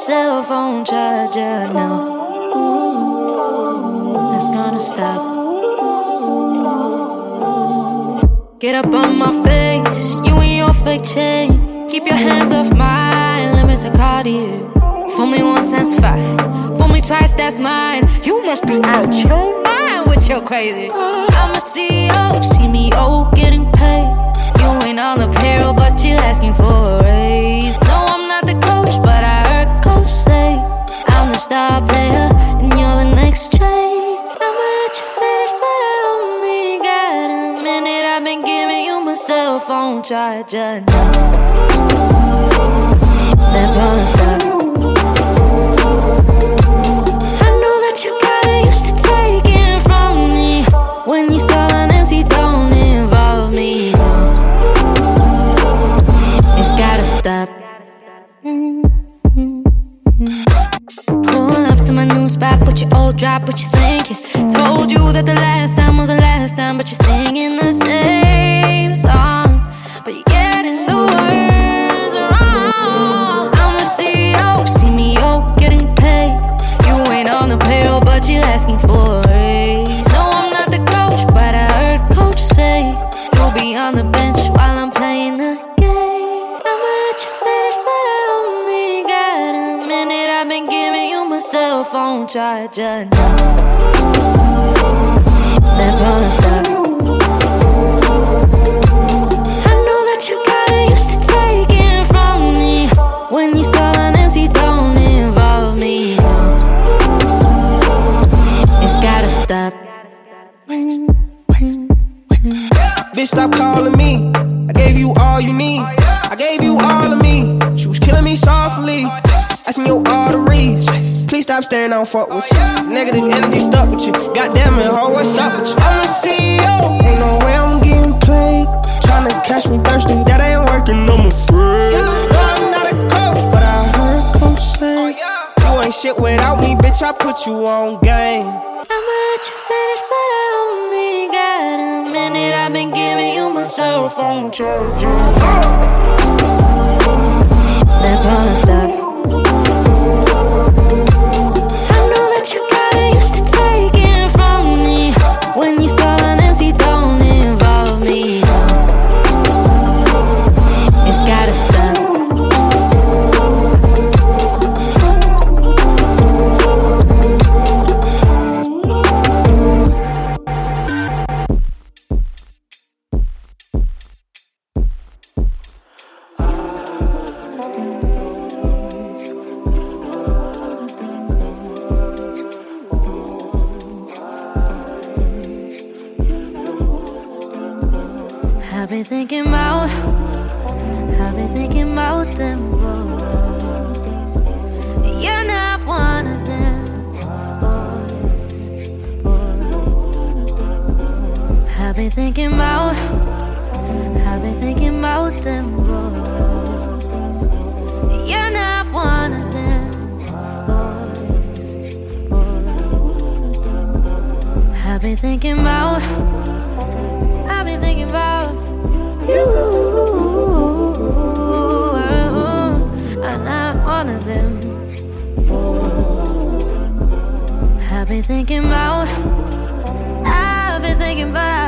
cell phone charger now. That's gonna stop. Get up on my face, you and your fake chain. Keep your hands off mine, limits a Cartier. Fool me once, that's fine. Fool me twice, that's mine. You must be out your mind with your crazy. I'm a CEO, see me getting paid. You ain't on the payroll, but you asking for a raise. No, I'm not the coach, but I heard coach say I'm the star player and you're the next trade. I'ma let you finish, but I only got a minute. I've been giving you my cell phone charger now. That's gonna stop. I know that you got it used to taking from me. When you stall on empty, don't involve me. No. It's gotta stop. Pull up to my new spot, put your old drop, what you thinking? Told you that the last time was the last time, but you're singing the same song, but you're getting the words wrong. I'm a CEO, see me getting paid. You ain't on the payroll, but you're asking for a raise. No, I'm not the coach, but I heard coach say you'll be on the bench while I'm playing the game. I'ma let you finish, but I only got a minute. I've been giving you my cell phone charger now. That's gonna stop. I know that you got it used to taking from me. When you stall on empty, don't involve me. No. It's gotta stop. Bitch, stop calling me. I gave you all you need. I gave you all of me. She was killing me softly, asking your arteries. Please stop staring, I don't fuck with you. Negative energy stuck with you. Goddamn it, ho, what's up with you? I'm a CEO, ain't no way I'm getting played. Tryna catch me thirsty, that ain't working, I'm afraid. No, I'm not a coach, but I heard coach say you ain't shit without me, bitch, I put you on game. I'ma let you finish, but I only got a minute. I've been giving you my cell phone charger. That's gonna stop. I know that you got it used to taking from me. When you stall on empty, don't involve me. No. It's gotta stop. I've been thinking about them boys. You're not one of them boys, I've been thinking about them boys. You're not one of them boys, I've been thinking about you. I'm not one of them. I've been thinking about